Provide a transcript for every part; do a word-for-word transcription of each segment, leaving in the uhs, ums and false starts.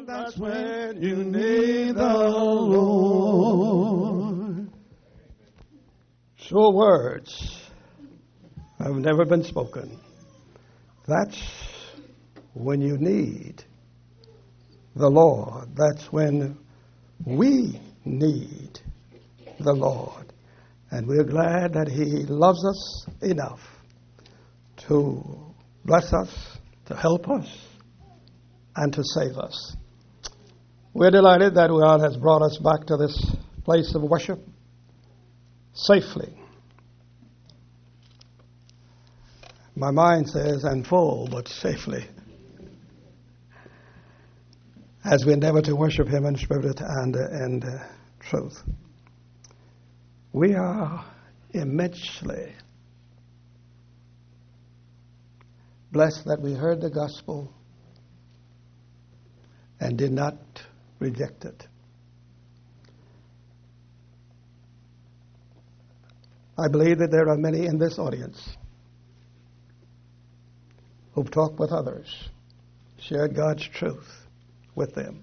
That's when you need the Lord. Sure words have never been spoken. That's when you need the Lord. That's when we need the Lord. And we're glad that He loves us enough to bless us, to help us, and to save us. We're delighted that God has brought us back to this place of worship safely. My mind says, and full, but safely, as we endeavor to worship Him in spirit and in uh, truth. We are immensely blessed that we heard the gospel and did not reject it. I believe that there are many in this audience who've talked with others, shared God's truth with them,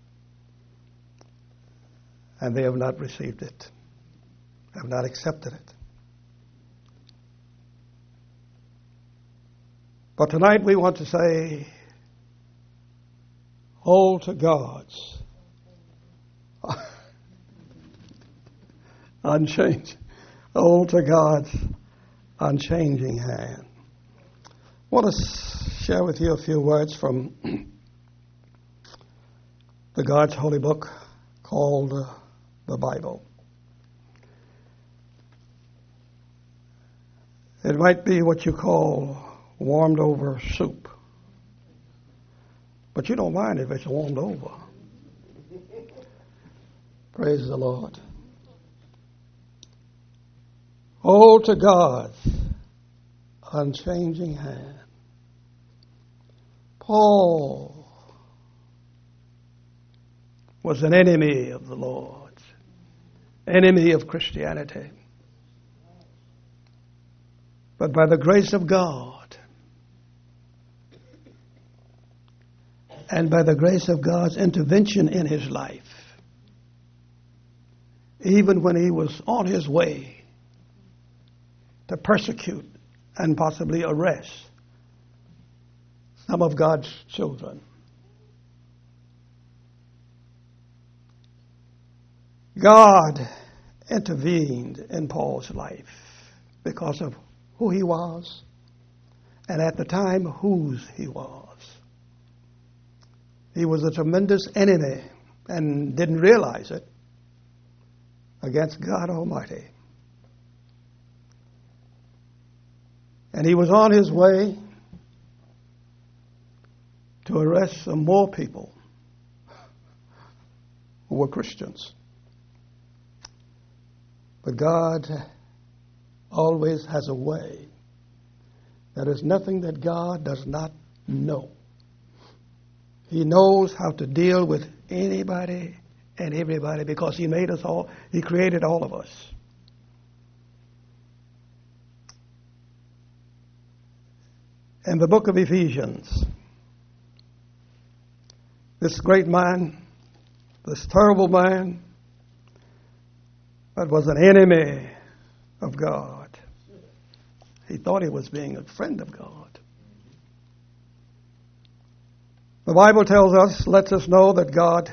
and they have not received it, have not accepted it. But tonight we want to say, hold to God's unchanged, hold to God's unchanging hand. I want to share with you a few words from the God's holy book called uh, the Bible. It might be what you call warmed over soup, but you don't mind if it's warmed over. Praise the Lord. Hold to God's unchanging hand. Paul was an enemy of the Lord, enemy of Christianity. But by the grace of God and by the grace of God's intervention in his life, even when he was on his way to persecute and possibly arrest some of God's children, God intervened in Paul's life because of who he was, and at the time, whose he was. He was a tremendous enemy and didn't realize it against God Almighty. And he was on his way to arrest some more people who were Christians. But God always has a way. There is nothing that God does not know. He knows how to deal with anybody and everybody because He made us all. He created all of us. In the book of Ephesians, this great man, this terrible man, that was an enemy of God. He thought he was being a friend of God. The Bible tells us, lets us know that God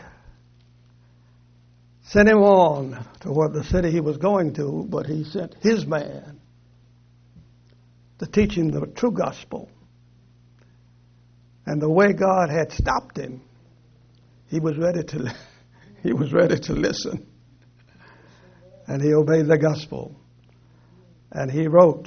sent him on to what the city he was going to, but He sent His man to teach him the true gospel. And the way God had stopped him, he was ready to he was ready to listen. And he obeyed the gospel. And he wrote,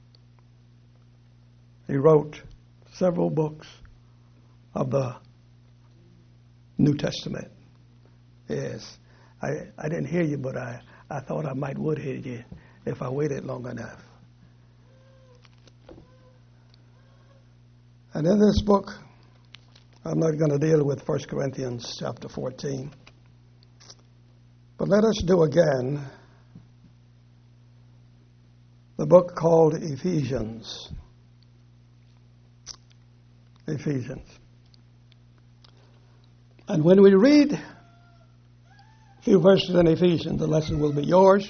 he wrote several books of the New Testament. Yes. I, I didn't hear you, but I, I thought I might would hear you if I waited long enough. And in this book, I'm not going to deal with First Corinthians chapter fourteen. But let us do again the book called Ephesians. Ephesians. And when we read a few verses in Ephesians, the lesson will be yours.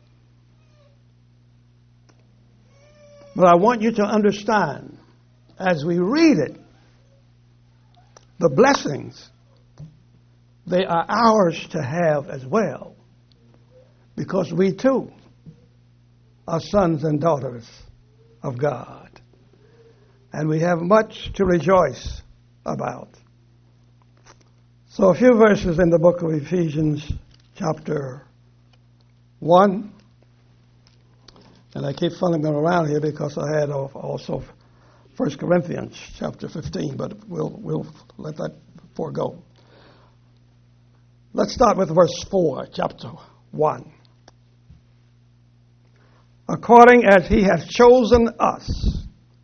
But I want you to understand, as we read it, the blessings, they are ours to have as well. Because we too are sons and daughters of God. And we have much to rejoice about. So a few verses in the book of Ephesians, chapter one. And I keep following them around here because I had also First Corinthians, chapter fifteen, but we'll, we'll let that forego. Let's start with verse four, chapter one. According as he has chosen us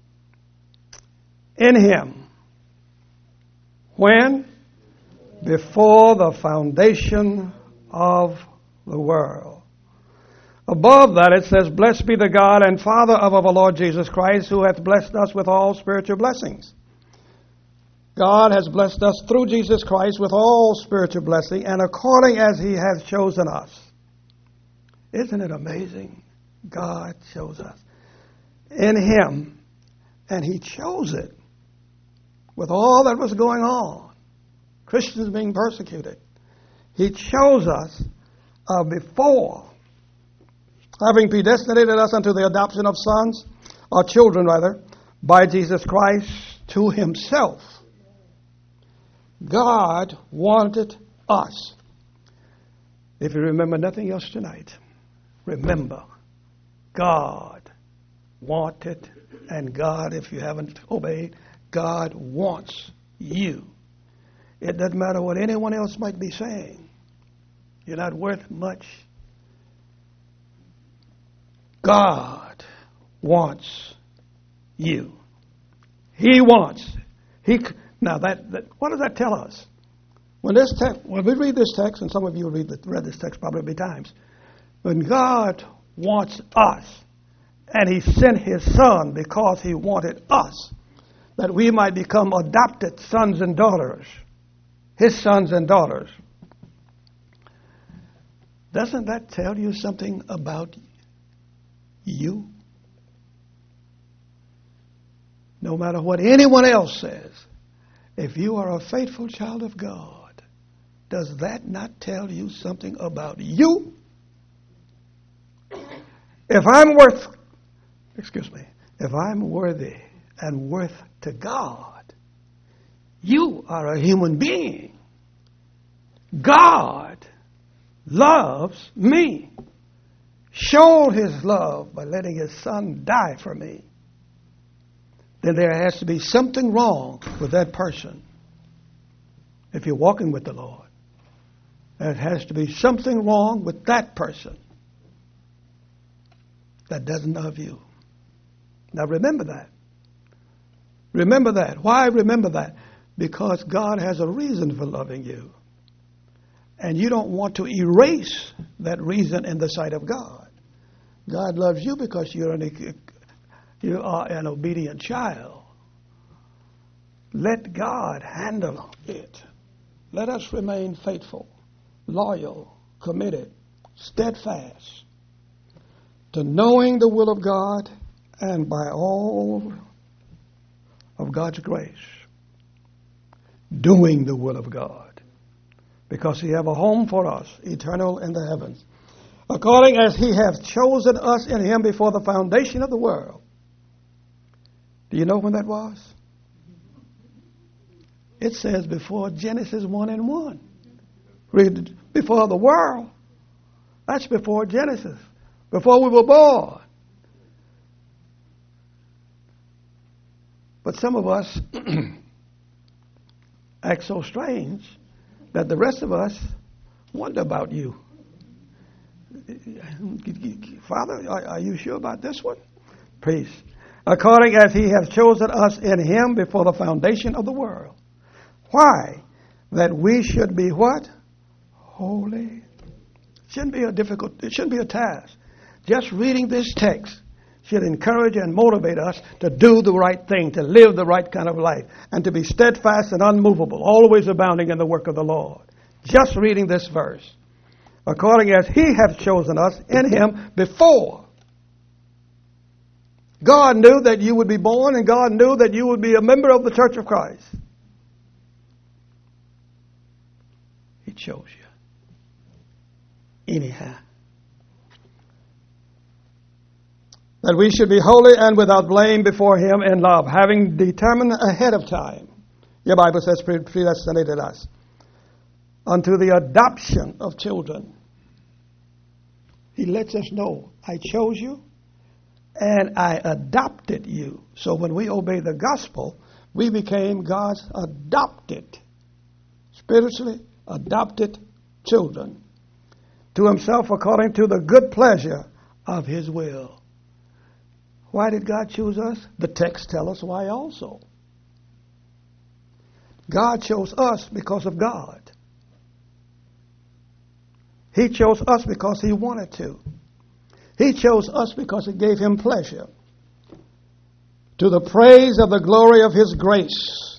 in him. When? Before the foundation of the world. Above that it says, Blessed be the God and Father of our Lord Jesus Christ, who hath blessed us with all spiritual blessings. God has blessed us through Jesus Christ with all spiritual blessing, and according as he hath chosen us. Isn't it amazing? God chose us in him, and he chose it with all that was going on. Christians being persecuted. He chose us uh, before, having predestinated us unto the adoption of sons, or children rather, by Jesus Christ to himself. God wanted us. If you remember nothing else tonight, remember, God wanted, and God, if you haven't obeyed, God wants you. It doesn't matter what anyone else might be saying. You're not worth much. God wants you. He wants. He now that, that what does that tell us? When this text, when we read this text, and some of you read the, read this text probably many times, when God wants us, and he sent his son because he wanted us, that we might become adopted sons and daughters, his sons and daughters. Doesn't that tell you something about you? No matter what anyone else says, if you are a faithful child of God, does that not tell you something about you? If I'm worth, excuse me, if I'm worthy and worth to God, you are a human being. God loves me. Showed his love by letting his son die for me. Then there has to be something wrong with that person. If you're walking with the Lord, there has to be something wrong with that person that doesn't love you. Now remember that. Remember that. Why remember that? Because God has a reason for loving you. And you don't want to erase that reason in the sight of God. God loves you because you're an, you are an obedient child. Let God handle it. Let us remain faithful, loyal, committed, steadfast to knowing the will of God, and by all of God's grace, doing the will of God, because he have a home for us, eternal in the heavens, according as he hath chosen us in him before the foundation of the world. Do you know when that was? It says before Genesis one and one. Read before the world. That's before Genesis, before we were born. But some of us act so strange that the rest of us wonder about you. Father, are, are you sure about this one? Please. According as he hath chosen us in him before the foundation of the world. Why? That we should be what? Holy. It shouldn't be a difficult, it shouldn't be a task. Just reading this text, should encourage and motivate us to do the right thing, to live the right kind of life, and to be steadfast and unmovable, always abounding in the work of the Lord. Just reading this verse. According as he hath chosen us in him before. God knew that you would be born, and God knew that you would be a member of the Church of Christ. He chose you. Anyhow. That we should be holy and without blame before him in love, having determined ahead of time. Your Bible says predestinated us unto the adoption of children. He lets us know, I chose you and I adopted you. So when we obey the gospel, we became God's adopted, spiritually adopted children to himself according to the good pleasure of his will. Why did God choose us? The text tells us why also. God chose us because of God. He chose us because he wanted to. He chose us because it gave him pleasure. To the praise of the glory of his grace.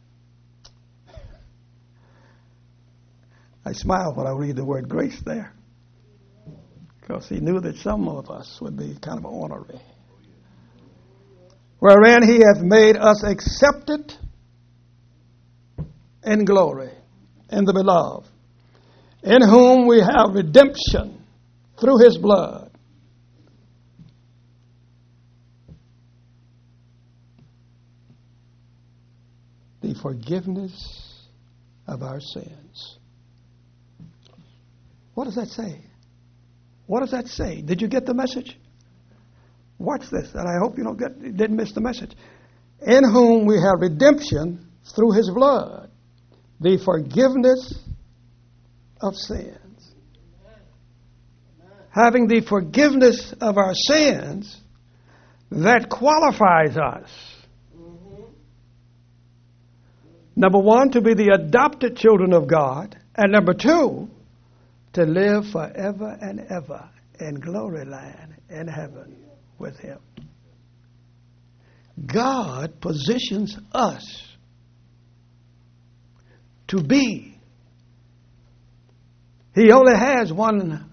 I smile when I read the word grace there, because he knew that some of us would be kind of ornery. Wherein he hath made us accepted in glory in the beloved, in whom we have redemption through his blood. The forgiveness of our sins. What does that say? What does that say? Did you get the message? Watch this, and I hope you don't get, you didn't miss the message. In whom we have redemption through his blood, the forgiveness of sins. Having the forgiveness of our sins, that qualifies us. Number one, to be the adopted children of God. And number two, to live forever and ever in glory land in heaven with him. God positions us to be. He only has one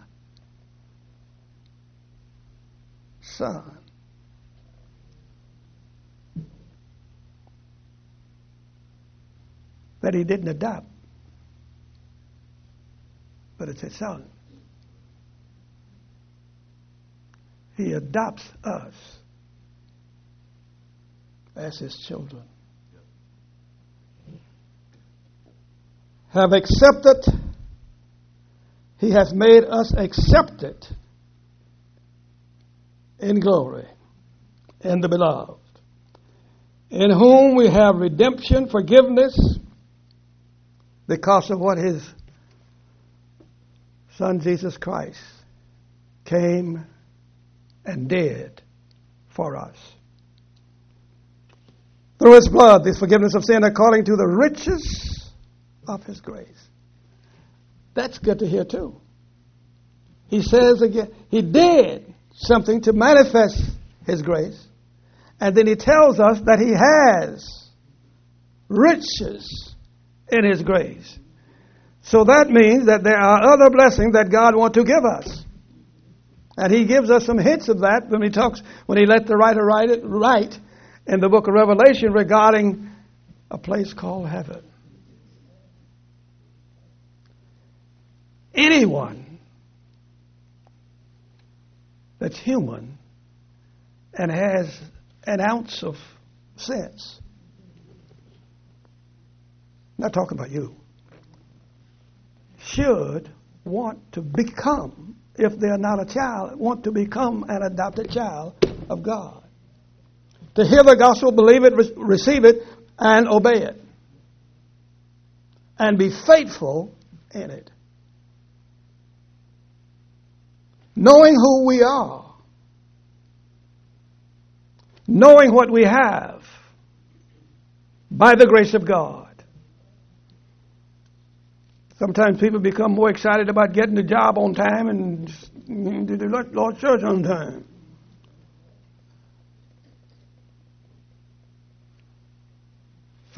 son. That he didn't adopt. But it's his son. He adopts us as his children. Have accepted, he has made us accepted in glory in the beloved, in whom we have redemption, forgiveness, because of what his Son Jesus Christ came and did for us. Through his blood, this forgiveness of sin according to the riches of his grace. That's good to hear too. He says again, he did something to manifest his grace. And then he tells us that he has riches in his grace. So that means that there are other blessings that God wants to give us. And he gives us some hints of that when he talks, when he let the writer write it, write in the book of Revelation regarding a place called heaven. Anyone that's human and has an ounce of sense, not talking about you, should want to become, if they're not a child, want to become an adopted child of God. To hear the gospel, believe it, re- receive it, and obey it. And be faithful in it. Knowing who we are. Knowing what we have. By the grace of God. Sometimes people become more excited about getting the job on time and do the Lord's church on time.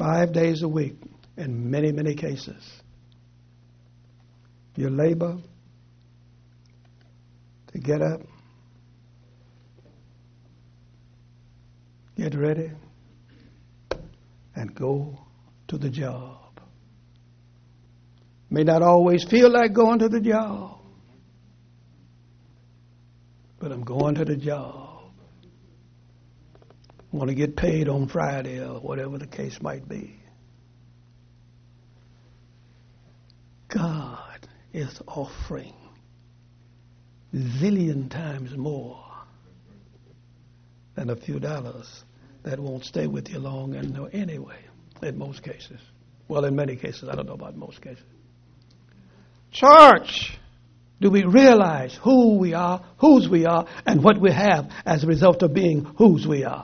five days a week in many, many cases. You labor to get up, get ready, and go to the job. May not always feel like going to the job, but I'm going to the job. I want to get paid on Friday or whatever the case might be. God is offering zillion times more than a few dollars that won't stay with you long and anyway, in most cases. Well, in many cases. I don't know about most cases. Church, do we realize who we are, whose we are, and what we have as a result of being whose we are?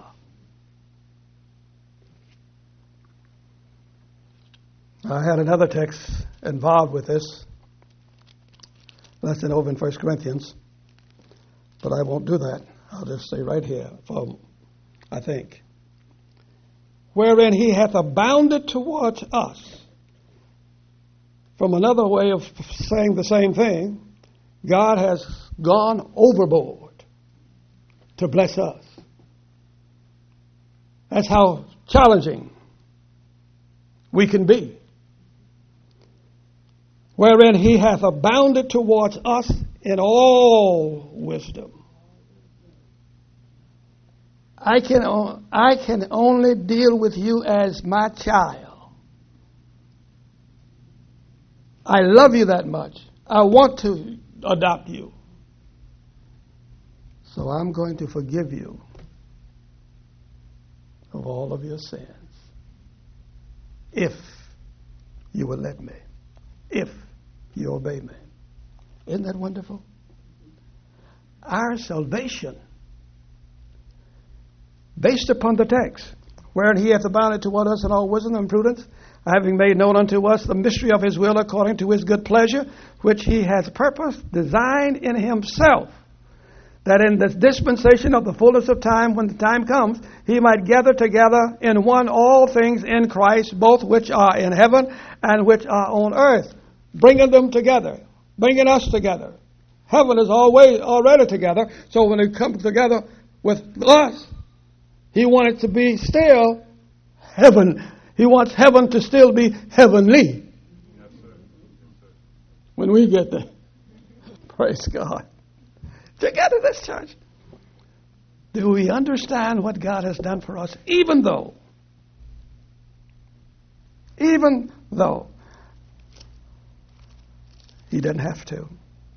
I had another text involved with this. That's in over in First Corinthians. But I won't do that. I'll just stay right here, for, I think. Wherein he hath abounded towards us. From another way of saying the same thing, God has gone overboard to bless us. That's how challenging we can be. Wherein he hath abounded towards us in all wisdom. I can, I can only deal with you as my child. I love you that much. I want to adopt you. So I'm going to forgive you of all of your sins. If you will let me. If you obey me. Isn't that wonderful? Our salvation, based upon the text, wherein he hath abounded toward us in all wisdom and prudence, having made known unto us the mystery of his will according to his good pleasure, which he has purposed, designed in himself, that in this dispensation of the fullness of time, when the time comes, he might gather together in one all things in Christ, both which are in heaven and which are on earth, bringing them together, bringing us together. Heaven is always already together, so when it comes together with us, he wants it to be still heaven. He wants heaven to still be heavenly. Yes, sir. Yes, sir. When we get there. Praise God. Together, this church. Do we understand what God has done for us? Even though, even though he didn't have to.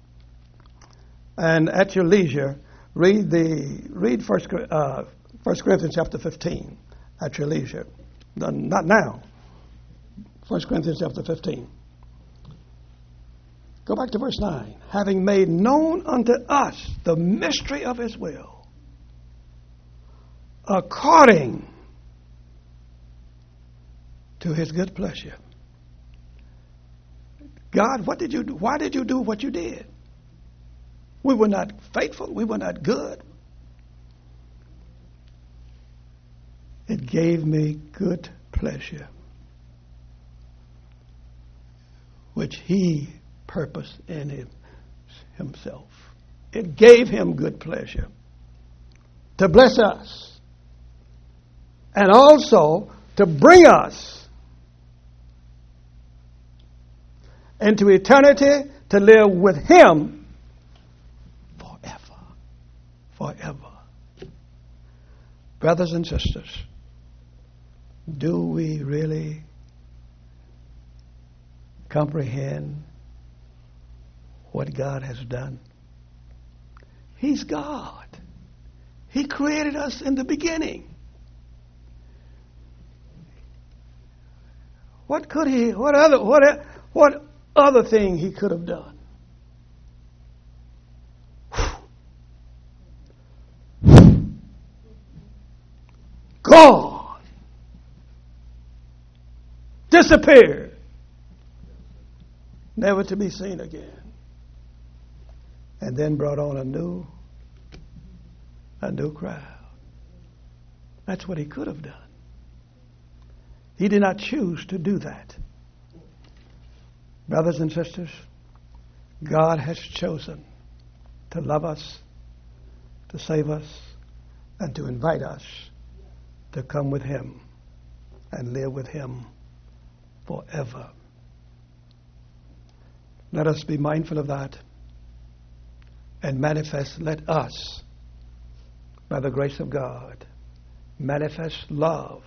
And at your leisure, read the read First uh, First Corinthians chapter fifteen. At your leisure. Not now. First Corinthians chapter fifteen. Go back to verse nine. Having made known unto us the mystery of his will, according to his good pleasure. God, what did you do? Why did you do what you did? We were not faithful. We were not good. It gave me good pleasure, which he purposed in him, himself. It gave him good pleasure to bless us and also to bring us into eternity to live with him forever. Forever. Brothers and sisters, do we really comprehend what God has done? He's God. He created us in the beginning. What could he, what other, what, what other thing he could have done? God disappeared, never to be seen again, and then brought on a new, a new crowd. That's what he could have done. He did not choose to do that. Brothers and sisters, God has chosen to love us, to save us, and to invite us to come with Him and live with Him forever. Let us be mindful of that and manifest, let us, by the grace of God, manifest love.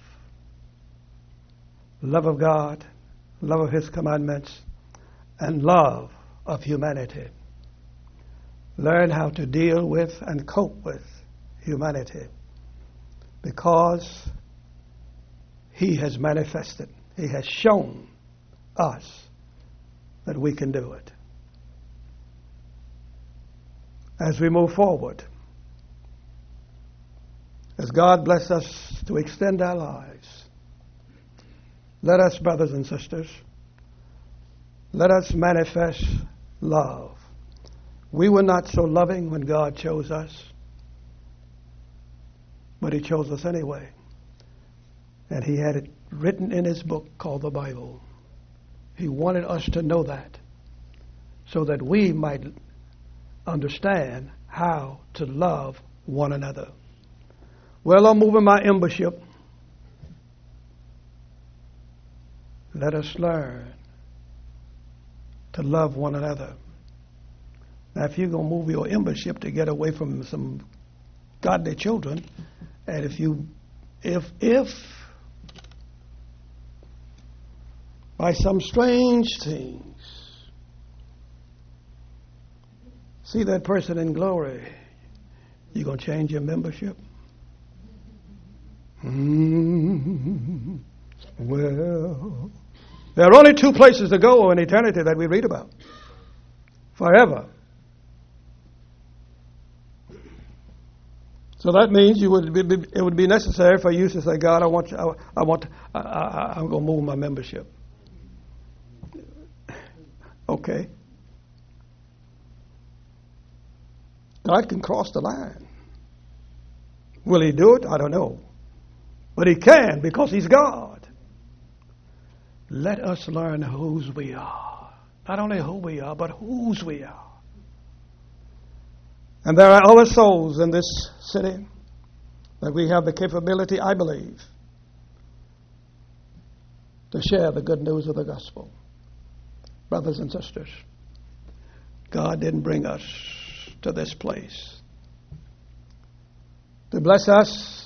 Love of God, love of His commandments, and love of humanity. Learn how to deal with and cope with humanity, because He has manifested, He has shown us that we can do it. As we move forward, as God bless us to extend our lives, let us, brothers and sisters, let us manifest love. We were not so loving when God chose us, but He chose us anyway. And He had it written in His book called the Bible. He wanted us to know that so that we might understand how to love one another. Well, I'm moving my embership. Let us learn to love one another. Now, if you're going to move your embership to get away from some godly children, and if you, if, if, by some strange things, see that person in glory, you're going to change your membership? Mm, well, there are only two places to go in eternity that we read about. Forever. So that means you would be, it would be necessary for you to say, God, I want, you, I, I want, I, I, I'm going to move my membership. Okay. God can cross the line. Will He do it? I don't know. But He can, because He's God. Let us learn whose we are. Not only who we are, but whose we are. And there are other souls in this city that we have the capability, I believe, to share the good news of the gospel. Brothers and sisters, God didn't bring us to this place to bless us,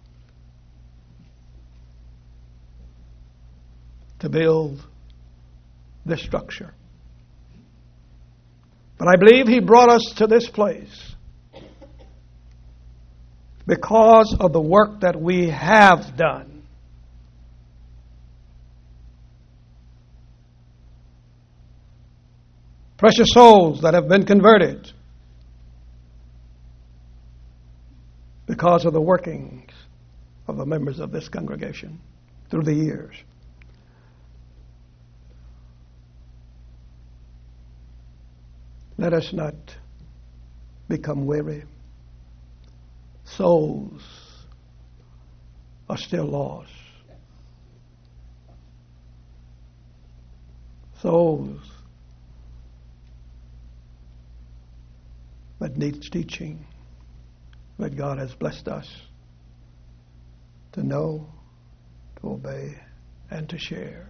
to build this structure. But I believe He brought us to this place because of the work that we have done. Precious souls that have been converted because of the workings of the members of this congregation through the years. Let us not become weary. Souls are still lost. Souls that needs teaching, that God has blessed us to know, to obey, and to share.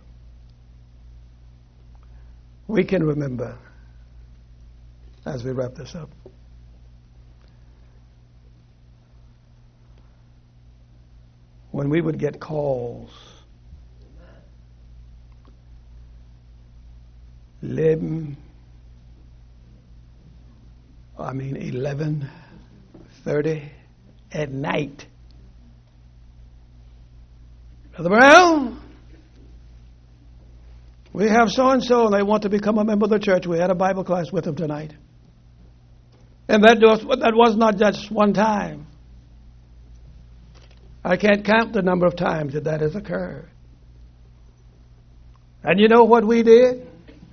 We can remember, as we wrap this up, when we would get calls, eleven, I mean eleven thirty at night. Brother Brown, we have so and so, and they want to become a member of the church. We had a Bible class with them tonight. And that was, that was not just one time. I can't count the number of times that that has occurred. And you know what we did?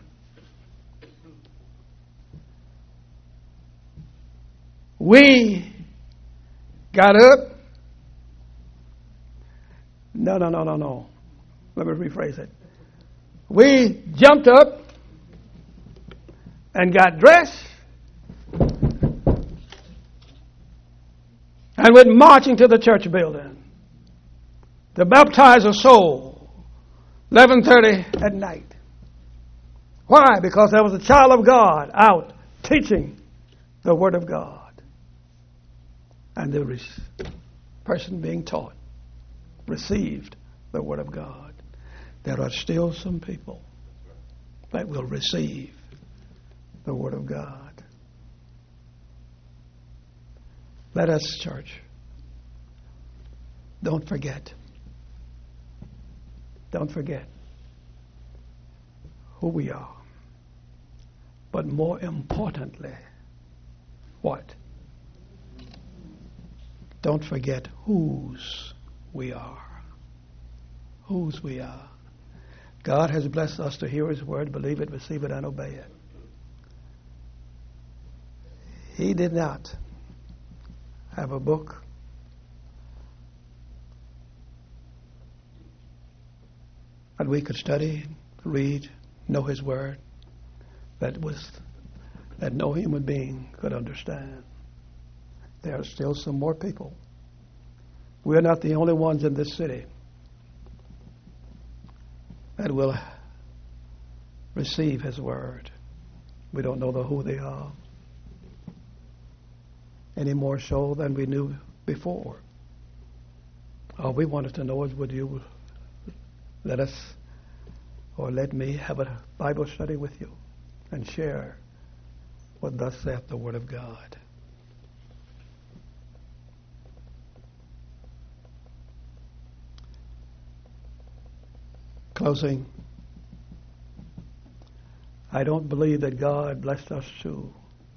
We got up. No, no, no, no, no. let me rephrase it. We jumped up and got dressed and went marching to the church building to baptize a soul eleven thirty at night. Why? Because there was a child of God out teaching the Word of God. And the re- person being taught received the Word of God. There are still some people that will receive the Word of God. Let us, church, don't forget. Don't forget who we are. But more importantly, what? Don't forget whose we are. Whose we are. God has blessed us to hear His word, believe it, receive it, and obey it. He did not have a book that we could study, read, know His word, that was that no human being could understand. There are still some more people. We're not the only ones in this city that will receive His word. We don't know the, who they are any more so than we knew before. All we wanted to know is, would you let us or let me have a Bible study with you and share what thus saith the Word of God. Closing. I don't believe that God blessed us to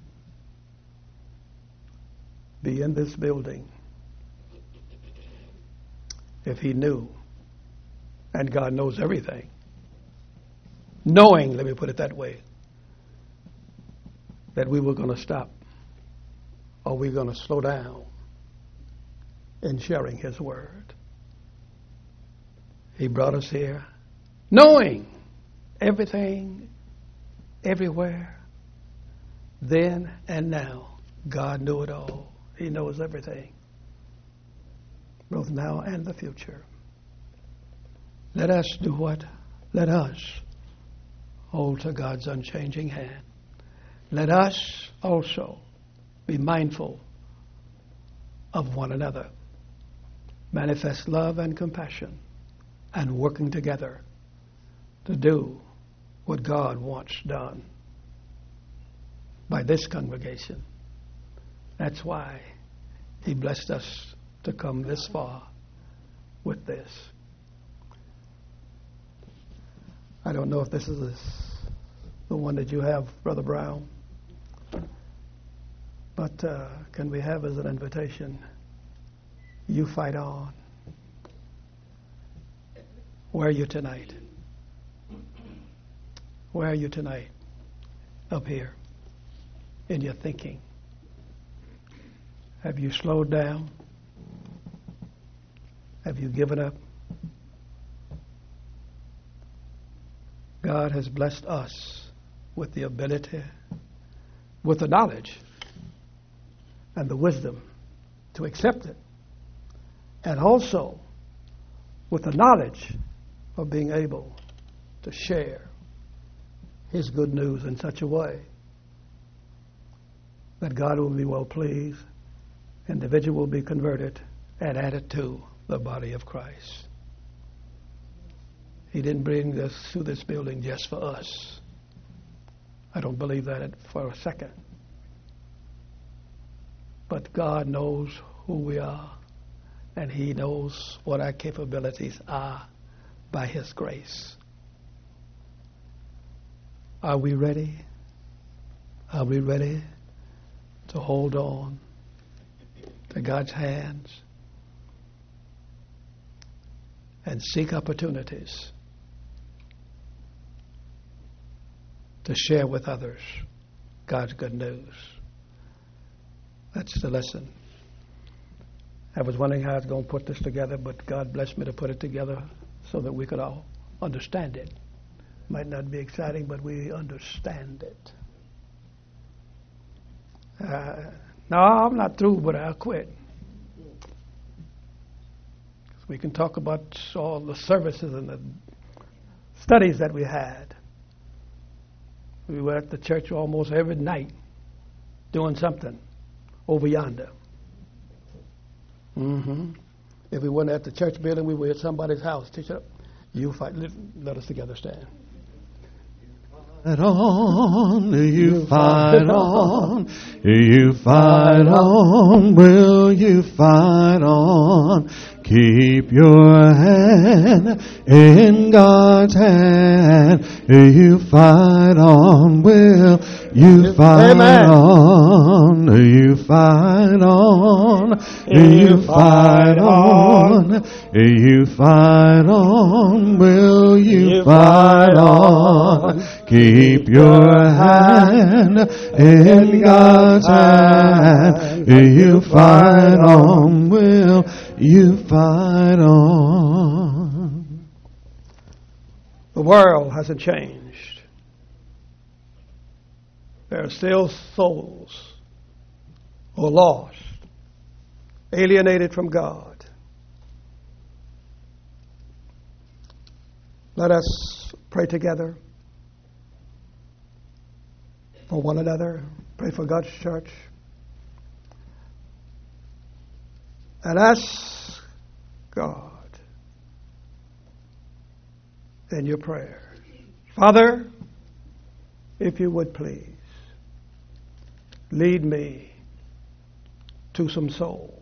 be in this building if He knew, and God knows everything, knowing, let me put it that way, that we were going to stop or we were going to slow down in sharing His word. He brought us here knowing everything, everywhere, then and now. God knew it all. He knows everything, both now and the future. Let us do what? Let us hold to God's unchanging hand. Let us also be mindful of one another, manifest love and compassion, and working together to do what God wants done by this congregation. That's why He blessed us to come this far with this. I don't know if this is the one that you have, Brother Brown, but uh, can we have as an invitation, you fight on. Where are you tonight? Where are you tonight? Up here in your thinking. Have you slowed down? Have you given up? God has blessed us with the ability, with the knowledge and the wisdom to accept it, and also with the knowledge of being able to share His good news in such a way that God will be well pleased, individual will be converted and added to the body of Christ. He didn't bring us to this building just for us. I don't believe that for a second. But God knows who we are, and He knows what our capabilities are by His grace. Are we ready? Are we ready to hold on to God's hands and seek opportunities to share with others God's good news? That's the lesson. I was wondering how I was going to put this together, but God blessed me to put it together so that we could all understand it. Might not be exciting, but we understand it. Uh, no, I'm not through, but I'll quit. We can talk about all the services and the studies that we had. We were at the church almost every night doing something over yonder. Mm-hmm. If we weren't at the church building, we were at somebody's house. Teach it up. You fight. Let, let us together stand. Fight on, you fight on, you fight on, will you fight on? Keep your hand in God's hand. You fight on, will you fight Amen. on? You fight on, you fight on, you fight on, will you fight on? Keep your hand in God's hand. You fight on, will you fight on? The world hasn't changed. There are still souls who are lost, alienated from God. Let us pray together for one another, pray for God's church, and ask God in your prayers. Father, if you would please, lead me to some souls.